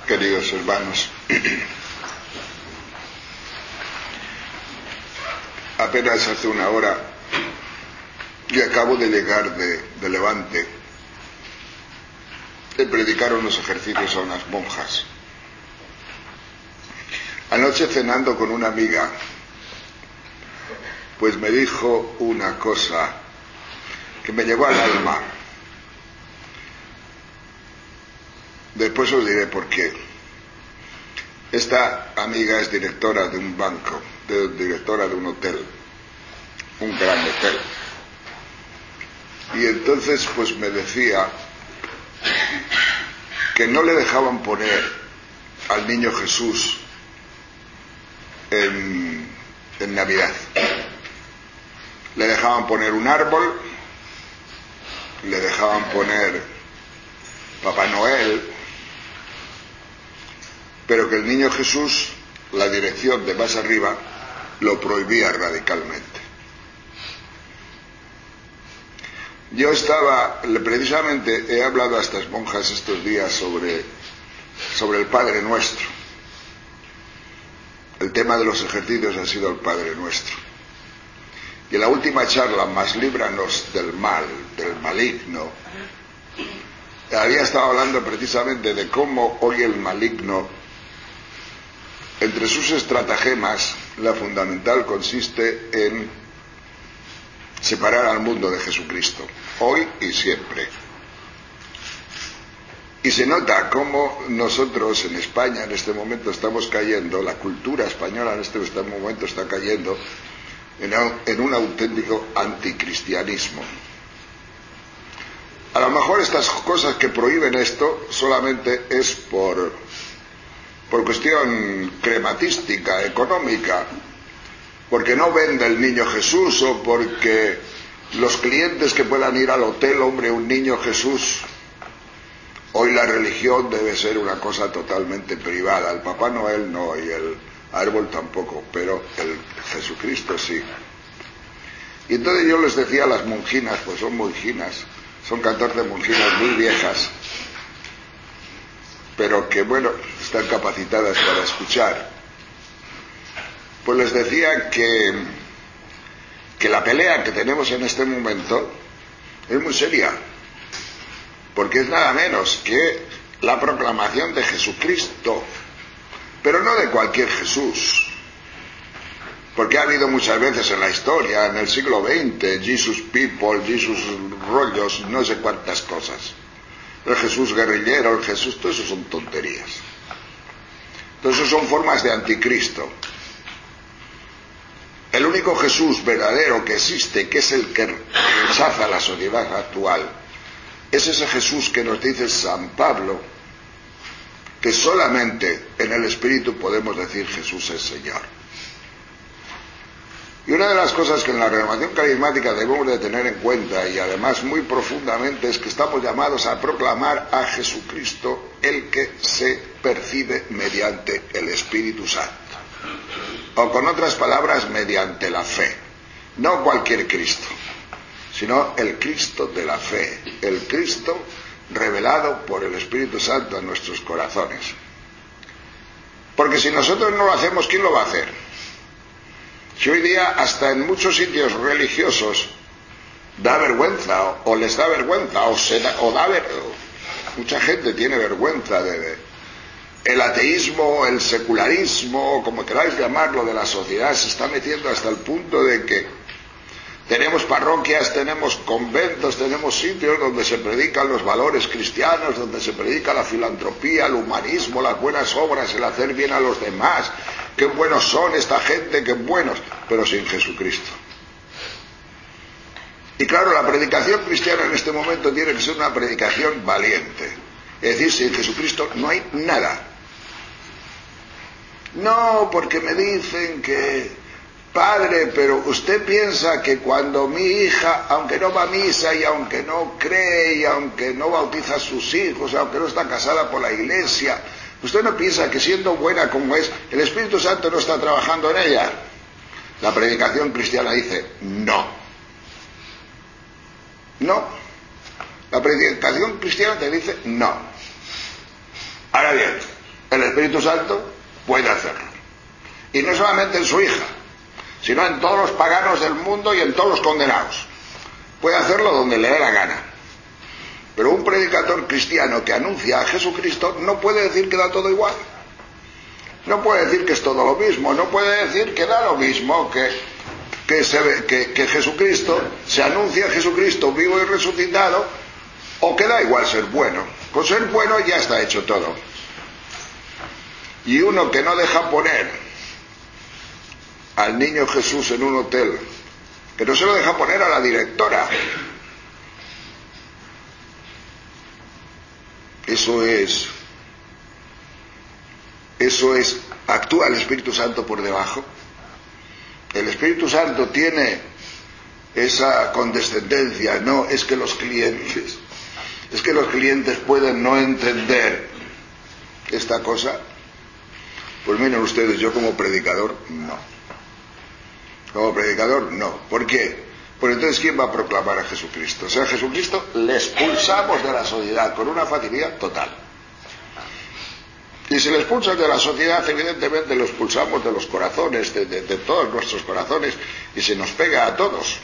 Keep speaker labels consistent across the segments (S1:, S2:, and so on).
S1: Queridos hermanos, apenas hace una hora que acabo de llegar de Levante, de predicar unos ejercicios a unas monjas. Anoche, cenando con una amiga, pues me dijo una cosa que me llegó al alma. Después os diré por qué. Esta amiga es directora de un banco, directora de un hotel, un gran hotel. Y entonces pues me decía que no le dejaban poner al niño Jesús en Navidad. Le dejaban poner un árbol, le dejaban poner Papá Noel, pero que el niño Jesús, la dirección de más arriba, lo prohibía radicalmente. Yo precisamente he hablado a estas monjas estos días sobre el Padre Nuestro. El tema de los ejercicios ha sido el Padre Nuestro. Y en la última charla, más líbranos del mal, del maligno, había estado hablando precisamente de cómo hoy el maligno, entre sus estratagemas, la fundamental consiste en separar al mundo de Jesucristo, hoy y siempre. Y se nota cómo nosotros en España en este momento estamos cayendo, la cultura española en este momento está cayendo en un auténtico anticristianismo. A lo mejor estas cosas que prohíben esto solamente es por cuestión crematística, económica, porque no vende el niño Jesús o porque los clientes que puedan ir al hotel, hombre, un niño Jesús. Hoy la religión debe ser una cosa totalmente privada, el Papá Noel no y el árbol tampoco, pero el Jesucristo sí. Y entonces yo les decía a las monjinas, pues son monjinas, son 14 monjinas muy viejas, pero que bueno, están capacitadas para escuchar. Pues les decía que la pelea que tenemos en este momento es muy seria, porque es nada menos que la proclamación de Jesucristo, pero no de cualquier Jesús, porque ha habido muchas veces en la historia, en el siglo XX, Jesus People, Jesus rollos, no sé cuántas cosas. El Jesús guerrillero, el Jesús, todo eso son tonterías. Todo eso son formas de anticristo. El único Jesús verdadero que existe, que es el que rechaza la sociedad actual, es ese Jesús que nos dice San Pablo, que solamente en el Espíritu podemos decir Jesús es Señor. Y una de las cosas que en la renovación carismática debemos de tener en cuenta, y además muy profundamente, es que estamos llamados a proclamar a Jesucristo, el que se percibe mediante el Espíritu Santo. O con otras palabras, mediante la fe. No cualquier Cristo, sino el Cristo de la fe, el Cristo revelado por el Espíritu Santo en nuestros corazones. Porque si nosotros no lo hacemos, ¿quién lo va a hacer? Si hoy día hasta en muchos sitios religiosos da vergüenza, o les da vergüenza, mucha gente tiene vergüenza el ateísmo, el secularismo, como queráis llamarlo, de la sociedad, se está metiendo hasta el punto de que tenemos parroquias, tenemos conventos, tenemos sitios donde se predican los valores cristianos, donde se predica la filantropía, el humanismo, las buenas obras, el hacer bien a los demás. Qué buenos son esta gente, qué buenos, pero sin Jesucristo. Y claro, la predicación cristiana en este momento tiene que ser una predicación valiente. Es decir, sin Jesucristo no hay nada. No, porque me dicen que, padre, pero usted piensa que cuando mi hija, aunque no va a misa y aunque no cree y aunque no bautiza a sus hijos, aunque no está casada por la iglesia, ¿usted no piensa que siendo buena como es, el Espíritu Santo no está trabajando en ella? La predicación cristiana dice no. No. La predicación cristiana te dice no. Ahora bien, Espíritu Santo puede hacerlo. Y no solamente en su hija, sino en todos los paganos del mundo y en todos los condenados. Puede hacerlo donde le dé la gana. Pero un predicador cristiano que anuncia a Jesucristo no puede decir que da todo igual. No puede decir que es todo lo mismo. No puede decir que da lo mismo, que Jesucristo, se anuncia a Jesucristo vivo y resucitado, o que da igual ser bueno. Con ser bueno ya está hecho todo. Y uno que no deja poner al niño Jesús en un hotel, que no se lo deja poner a la directora, eso es, actúa el Espíritu Santo por debajo. El Espíritu Santo tiene esa condescendencia. No, es que los clientes pueden no entender esta cosa. Pues miren ustedes, yo como predicador, no. Como predicador, no. ¿Por qué? Pues entonces, ¿quién va a proclamar a Jesucristo? O sea, a Jesucristo le expulsamos de la sociedad con una facilidad total. Y si le expulsas de la sociedad, evidentemente lo expulsamos de los corazones, de todos nuestros corazones, y se nos pega a todos.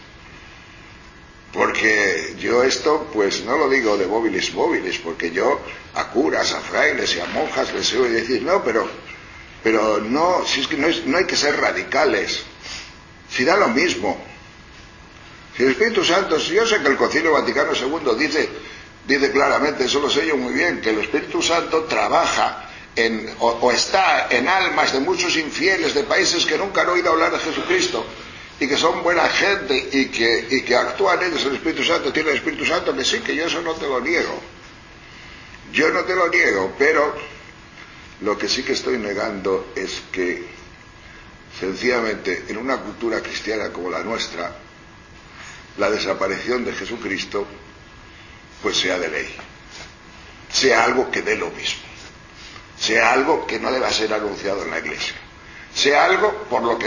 S1: Porque yo esto, pues no lo digo de móviles, porque yo a curas, a frailes y a monjas les oigo decir, no, pero no, si es que no hay que ser radicales, si da lo mismo. Si el Espíritu Santo, si yo sé que el Concilio Vaticano II dice claramente, eso lo sé yo muy bien, que el Espíritu Santo trabaja o está en almas de muchos infieles de países que nunca han oído hablar de Jesucristo y que son buena gente y que actúan ellos. El Espíritu Santo tiene el Espíritu Santo, que sí, que yo eso no te lo niego. Yo no te lo niego, pero lo que sí que estoy negando es que sencillamente en una cultura cristiana como la nuestra, la desaparición de Jesucristo pues sea de ley, sea algo que dé lo mismo, sea algo que no deba ser anunciado en la Iglesia, sea algo por lo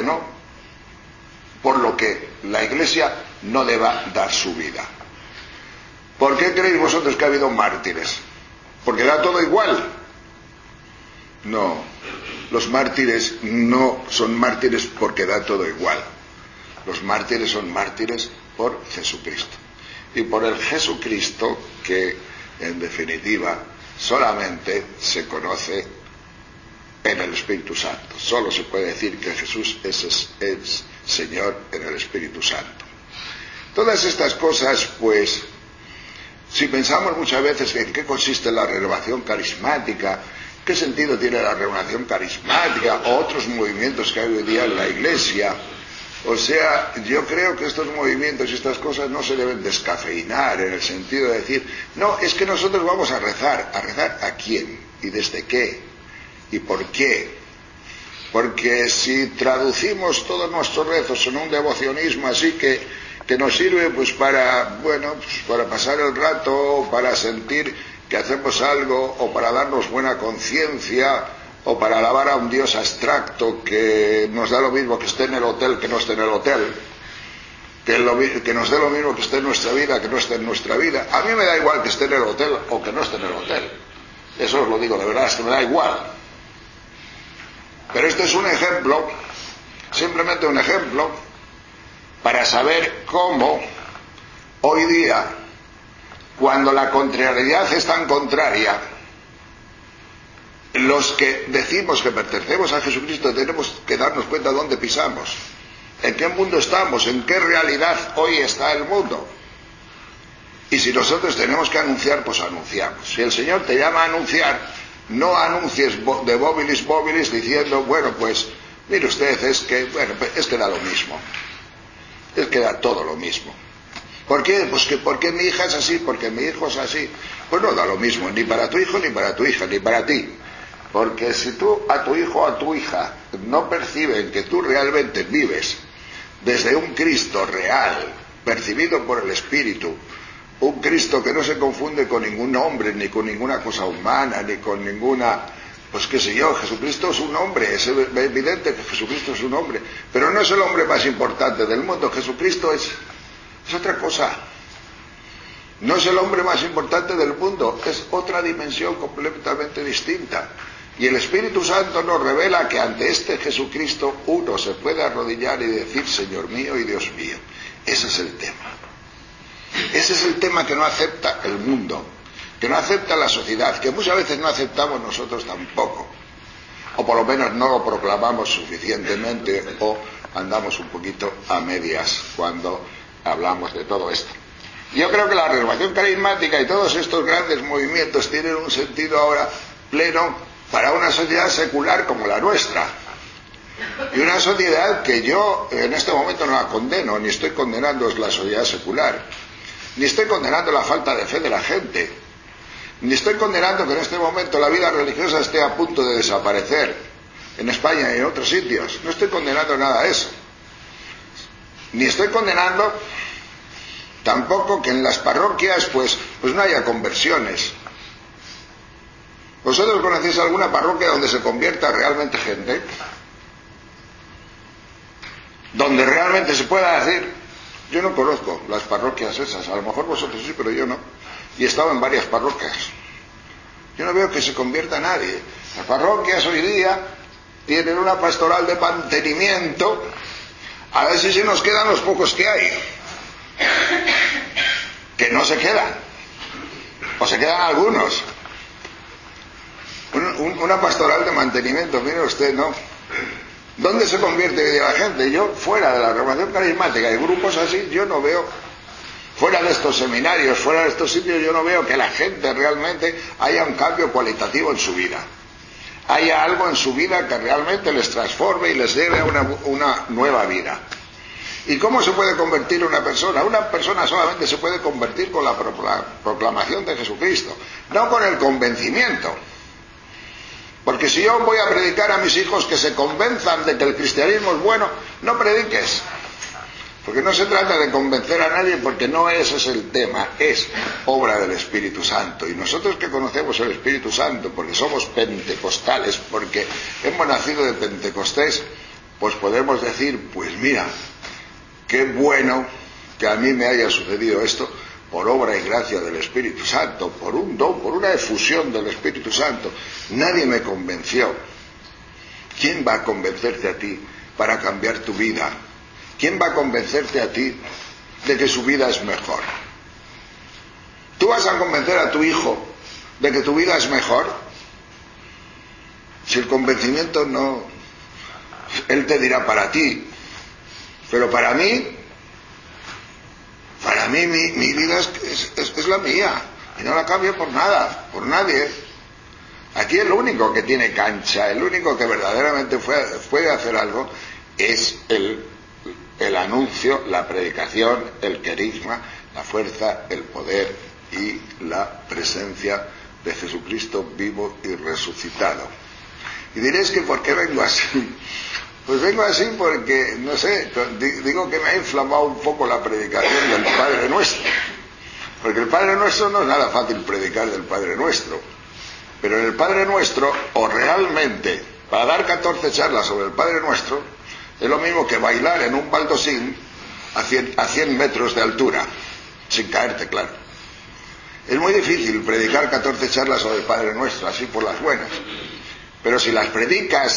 S1: que la Iglesia no deba dar su vida. ¿Por qué creéis vosotros que ha habido mártires? ¿Porque da todo igual? No, los mártires no son mártires porque da todo igual. Los mártires son mártires por Jesucristo. Y por el Jesucristo que, en definitiva, solamente se conoce en el Espíritu Santo. Solo se puede decir que Jesús es Señor en el Espíritu Santo. Todas estas cosas, pues, si pensamos muchas veces en qué consiste la renovación carismática, qué sentido tiene la renovación carismática o otros movimientos que hay hoy día en la Iglesia, o sea, yo creo que estos movimientos y estas cosas no se deben descafeinar en el sentido de decir, no, es que nosotros vamos a rezar ¿a quién? ¿Y desde qué? ¿Y por qué? Porque si traducimos todos nuestros rezos en un devocionismo así que nos sirve pues para pasar el rato, para sentir que hacemos algo, o para darnos buena conciencia, o para alabar a un Dios abstracto que nos da lo mismo que esté en el hotel que no esté en el hotel, que nos dé lo mismo que esté en nuestra vida que no esté en nuestra vida. A mí me da igual que esté en el hotel o que no esté en el hotel. Eso os lo digo, de verdad, es que me da igual. Pero este es un ejemplo, simplemente un ejemplo, para saber cómo hoy día, cuando la contrariedad es tan contraria, los que decimos que pertenecemos a Jesucristo tenemos que darnos cuenta de dónde pisamos, en qué mundo estamos, en qué realidad hoy está el mundo. Y si nosotros tenemos que anunciar, pues anunciamos. Si el Señor te llama a anunciar, no anuncies de móviles diciendo, bueno, pues mire usted, es que da lo mismo, es que da todo lo mismo. ¿Por qué? Pues que porque mi hija es así, porque mi hijo es así. Pues no da lo mismo, ni para tu hijo, ni para tu hija, ni para ti. Porque si tú a tu hijo o a tu hija no perciben que tú realmente vives desde un Cristo real, percibido por el Espíritu, un Cristo que no se confunde con ningún hombre, ni con ninguna cosa humana, ni con ninguna, pues qué sé yo, Jesucristo es un hombre, es evidente que Jesucristo es un hombre, pero no es el hombre más importante del mundo. Jesucristo es otra cosa. No es el hombre más importante del mundo, es otra dimensión completamente distinta. Y el Espíritu Santo nos revela que ante este Jesucristo uno se puede arrodillar y decir, Señor mío y Dios mío. Ese es el tema. Ese es el tema que no acepta el mundo, que no acepta la sociedad, que muchas veces no aceptamos nosotros tampoco. O por lo menos no lo proclamamos suficientemente o andamos un poquito a medias cuando hablamos de todo esto. Yo creo que la renovación carismática y todos estos grandes movimientos tienen un sentido ahora pleno para una sociedad secular como la nuestra. Y una sociedad que yo en este momento no la condeno, ni estoy condenando la sociedad secular, ni estoy condenando la falta de fe de la gente, ni estoy condenando que en este momento la vida religiosa esté a punto de desaparecer en España y en otros sitios. No estoy condenando nada de eso. Ni estoy condenando tampoco que en las parroquias pues no haya conversiones. ¿Vosotros conocéis alguna parroquia donde se convierta realmente gente? Donde realmente se pueda decir, yo no conozco las parroquias esas, a lo mejor vosotros sí, pero yo no. Y he estado en varias parroquias. Yo no veo que se convierta nadie. Las parroquias hoy día tienen una pastoral de mantenimiento, a ver si se nos quedan los pocos que hay. Que no se quedan. O se quedan algunos. Una pastoral de mantenimiento, mire usted, ¿no? ¿Dónde se convierte la gente? Yo, fuera de la renovación carismática y grupos así, yo no veo, fuera de estos seminarios, fuera de estos sitios, yo no veo que la gente realmente haya un cambio cualitativo en su vida. Haya algo en su vida que realmente les transforme y les lleve a una nueva vida. ¿Y cómo se puede convertir una persona? Una persona solamente se puede convertir con la proclamación de Jesucristo, no con el convencimiento. Porque si yo voy a predicar a mis hijos que se convenzan de que el cristianismo es bueno, no prediques. Porque no se trata de convencer a nadie, porque no ese es el tema, es obra del Espíritu Santo. Y nosotros que conocemos el Espíritu Santo, porque somos pentecostales, porque hemos nacido de Pentecostés, pues podemos decir, pues mira, qué bueno que a mí me haya sucedido esto por obra y gracia del Espíritu Santo, por un don, por una efusión del Espíritu Santo. Nadie me convenció. ¿Quién va a convencerte a ti para cambiar tu vida? ¿Quién va a convencerte a ti de que su vida es mejor? ¿Tú vas a convencer a tu hijo de que tu vida es mejor? Si el convencimiento no... Él te dirá para ti, pero para mí mi vida es la mía, y no la cambio por nada, por nadie. Aquí el único que tiene cancha, el único que verdaderamente puede hacer algo, es el anuncio, la predicación, el carisma, la fuerza, el poder y la presencia de Jesucristo vivo y resucitado. Y diréis que ¿por qué vengo así? Pues vengo así porque, no sé, digo que me ha inflamado un poco la predicación del Padre Nuestro. Porque el Padre Nuestro no es nada fácil predicar del Padre Nuestro. Pero en el Padre Nuestro, o realmente, para dar 14 charlas sobre el Padre Nuestro, es lo mismo que bailar en un baldosín a 100 metros de altura, sin caerte, claro. Es muy difícil predicar 14 charlas sobre el Padre Nuestro, así por las buenas. Pero si las predicas,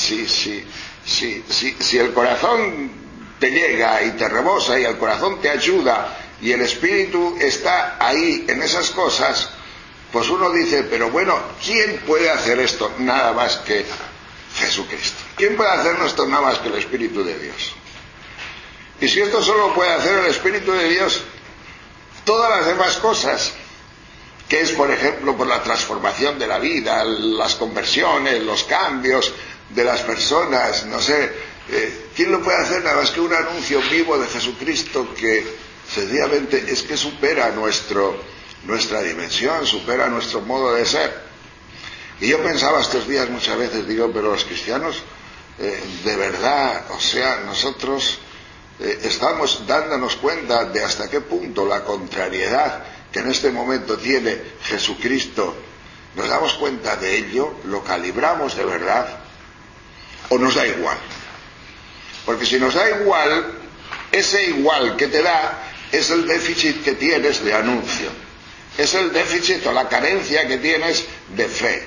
S1: si el corazón te llega y te rebosa y el corazón te ayuda y el Espíritu está ahí en esas cosas, pues uno dice, pero bueno, ¿quién puede hacer esto? Nada más que Jesucristo. ¿Quién puede hacernos esto? Nada más que el Espíritu de Dios. Y si esto solo puede hacer el Espíritu de Dios, todas las demás cosas, que es, por ejemplo, por la transformación de la vida, las conversiones, los cambios de las personas, no sé, ¿quién lo puede hacer? Nada más que un anuncio vivo de Jesucristo que sencillamente es que supera nuestra dimensión, supera nuestro modo de ser. Y yo pensaba estos días muchas veces, digo, pero los cristianos, de verdad, o sea, nosotros estamos dándonos cuenta de hasta qué punto la contrariedad que en este momento tiene Jesucristo, nos damos cuenta de ello, lo calibramos de verdad, o nos da igual. Porque si nos da igual, ese igual que te da es el déficit que tienes de anuncio, es el déficit o la carencia que tienes de fe.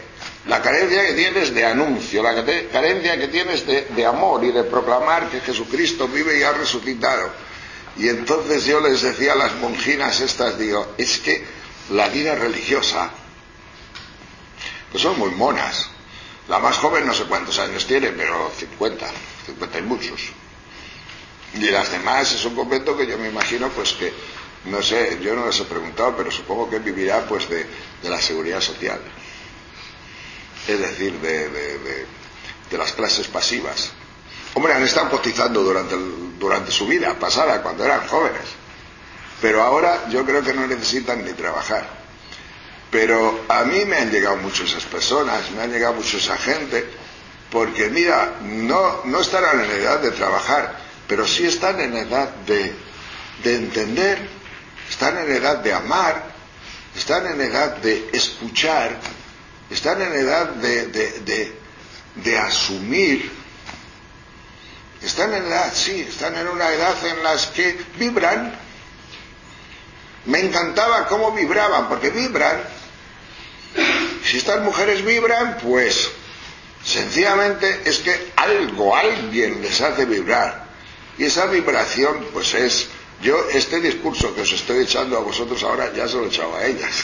S1: La carencia que tienes de anuncio, la carencia que tienes de amor y de proclamar que Jesucristo vive y ha resucitado. Y entonces yo les decía a las monjinas estas, digo, es que la vida religiosa, pues son muy monas. La más joven no sé cuántos años tiene, pero 50 y muchos. Y las demás es un convento que yo me imagino pues que, no sé, yo no les he preguntado, pero supongo que vivirá pues de la seguridad social. Es decir, de las clases pasivas. Hombre, han estado cotizando durante su vida pasada, cuando eran jóvenes. Pero ahora yo creo que no necesitan ni trabajar. Pero a mí me han llegado muchas esas personas, me han llegado mucha esa gente, porque mira, no estarán en edad de trabajar, pero sí están en edad de entender, están en edad de amar, están en edad de escuchar, están en edad de asumir, están en una edad en las que vibran. Me encantaba cómo vibraban, porque vibran. Si estas mujeres vibran, pues sencillamente es que alguien les hace vibrar. Y esa vibración, pues es... este discurso que os estoy echando a vosotros ahora, ya se lo he echado a ellas.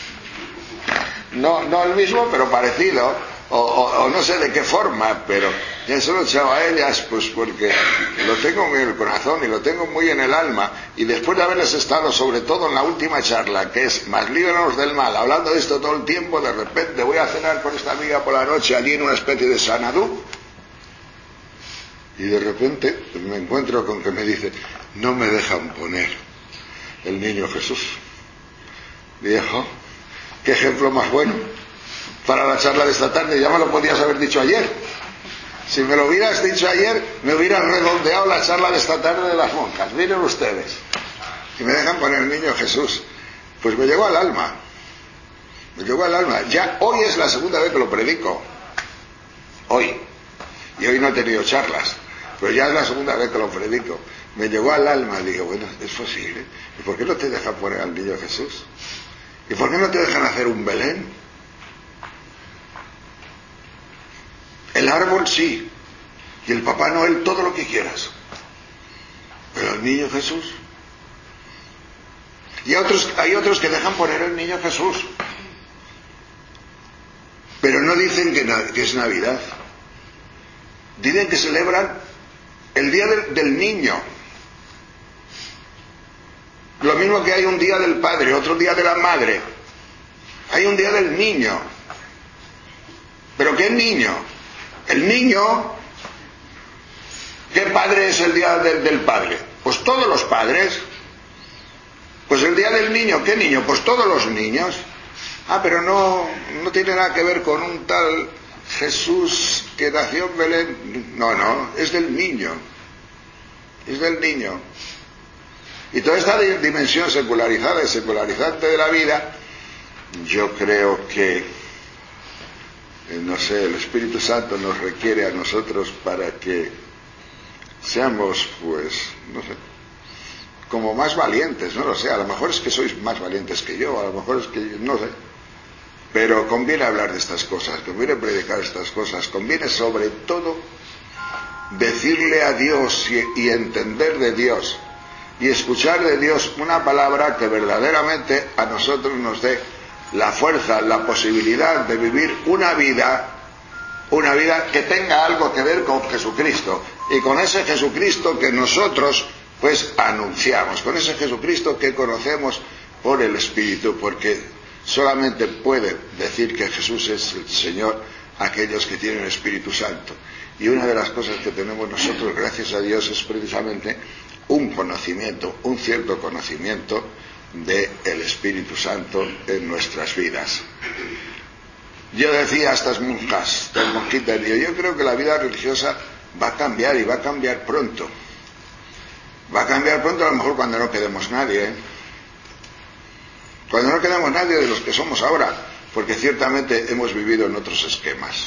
S1: No el mismo, pero parecido, o no sé de qué forma, pero ya se lo he echado a ellas, pues porque lo tengo muy en el corazón y lo tengo muy en el alma, y después de haberles estado, sobre todo en la última charla, que es Mas líbranos del mal, hablando de esto todo el tiempo, de repente voy a cenar con esta amiga por la noche allí en una especie de Sanadú, y de repente me encuentro con que me dice, no me dejan poner el niño Jesús. Viejo, qué ejemplo más bueno para la charla de esta tarde. Ya me lo podías haber dicho ayer. Si me lo hubieras dicho ayer, me hubieran redondeado la charla de esta tarde de las monjas. Miren ustedes, y me dejan poner el niño Jesús. Pues me llegó al alma. Ya hoy es la segunda vez que lo predico. Hoy. Y hoy no he tenido charlas, pero ya es la segunda vez que lo predico. Me llegó al alma. Digo, bueno, es posible. ¿Y por qué no te dejan poner al niño Jesús? ¿Y por qué no te dejan hacer un Belén? El árbol sí, y el Papá Noel todo lo que quieras, pero el niño Jesús. Y hay otros que dejan poner el niño Jesús, pero no dicen que es Navidad. Dicen que celebran el día del niño. Lo mismo que hay un día del padre, otro día de la madre. Hay un día del niño. ¿Pero qué niño? El niño, ¿qué padre es el día del padre? Pues todos los padres. Pues el día del niño, ¿qué niño? Pues todos los niños. Pero no tiene nada que ver con un tal Jesús que nació en Belén. No, es del niño. Es del niño. Y toda esta dimensión secularizada y secularizante de la vida, yo creo que no sé, el Espíritu Santo nos requiere a nosotros para que seamos, pues, no sé, como más valientes, no lo sé, a lo mejor es que sois más valientes que yo, a lo mejor es que, no sé, pero conviene hablar de estas cosas, conviene predicar estas cosas, conviene sobre todo decirle a Dios y entender de Dios y escuchar de Dios una palabra que verdaderamente a nosotros nos dé la fuerza, la posibilidad de vivir una vida que tenga algo que ver con Jesucristo, y con ese Jesucristo que nosotros pues anunciamos, con ese Jesucristo que conocemos por el Espíritu, porque solamente pueden decir que Jesús es el Señor aquellos que tienen el Espíritu Santo. Y una de las cosas que tenemos nosotros, gracias a Dios, es precisamente un cierto conocimiento del Espíritu Santo en nuestras vidas. Yo decía a estas monjas, estas monjitas, yo creo que la vida religiosa va a cambiar, y va a cambiar pronto. Va a cambiar pronto, a lo mejor cuando no quedemos nadie, cuando no quedemos nadie de los que somos ahora, porque ciertamente hemos vivido en otros esquemas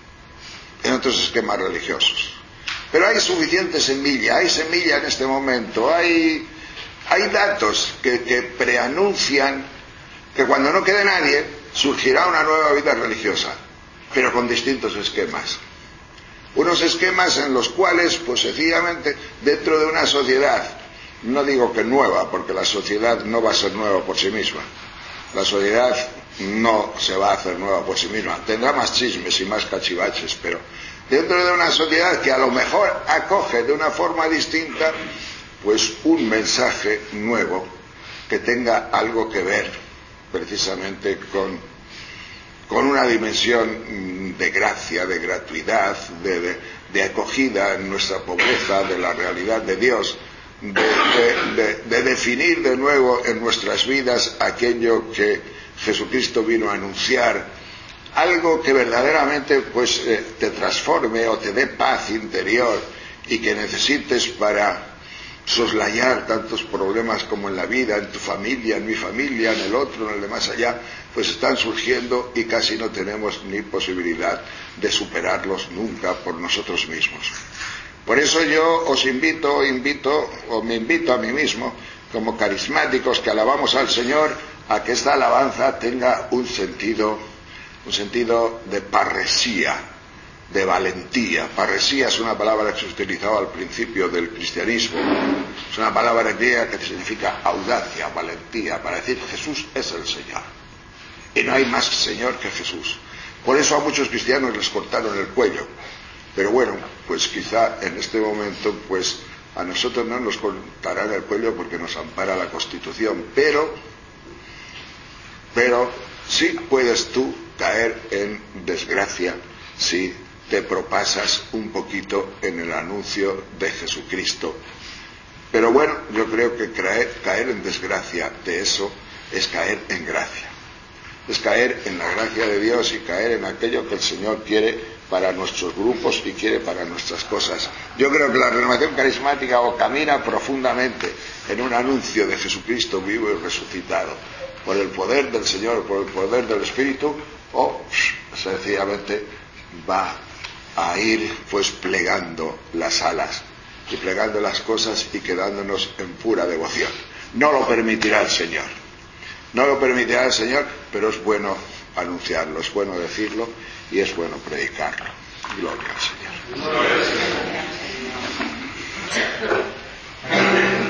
S1: religiosos. Pero hay suficiente semilla, hay semilla en este momento, hay datos que preanuncian que cuando no quede nadie surgirá una nueva vida religiosa. pero con distintos esquemas. Unos esquemas en los cuales, pues sencillamente, dentro de una sociedad, no digo que nueva, porque la sociedad no va a ser nueva por sí misma. La sociedad no se va a hacer nueva por sí misma. Tendrá más chismes y más cachivaches, pero dentro de una sociedad que a lo mejor acoge de una forma distinta, pues un mensaje nuevo que tenga algo que ver precisamente con una dimensión de gracia, de gratuidad, de acogida en nuestra pobreza, de la realidad de Dios, de definir de nuevo en nuestras vidas aquello que Jesucristo vino a anunciar, algo que verdaderamente pues te transforme o te dé paz interior y que necesites para soslayar tantos problemas como en la vida, en tu familia, en mi familia, en el otro, en el de más allá, pues están surgiendo y casi no tenemos ni posibilidad de superarlos nunca por nosotros mismos. Por eso yo os invito o me invito a mí mismo, como carismáticos que alabamos al Señor, a que esta alabanza tenga un sentido de parresía, de valentía. Parresía es una palabra que se utilizaba al principio del cristianismo. Es una palabra griega que significa audacia, valentía, para decir Jesús es el Señor. Y no hay más Señor que Jesús. Por eso a muchos cristianos les cortaron el cuello. Pero bueno, pues quizá en este momento, pues a nosotros no nos cortarán el cuello porque nos ampara la Constitución. Pero sí puedes tú caer en desgracia si te propasas un poquito en el anuncio de Jesucristo. Pero bueno, yo creo que caer en desgracia de eso es caer en gracia. Es caer en la gracia de Dios y caer en aquello que el Señor quiere para nuestros grupos y quiere para nuestras cosas. Yo creo que la renovación carismática o camina profundamente en un anuncio de Jesucristo vivo y resucitado, por el poder del Señor, por el poder del Espíritu, o sencillamente va a ir pues plegando las alas y plegando las cosas y quedándonos en pura devoción. No lo permitirá el Señor. No lo permitirá el Señor, pero es bueno anunciarlo, es bueno decirlo y es bueno predicarlo. Gloria al Señor.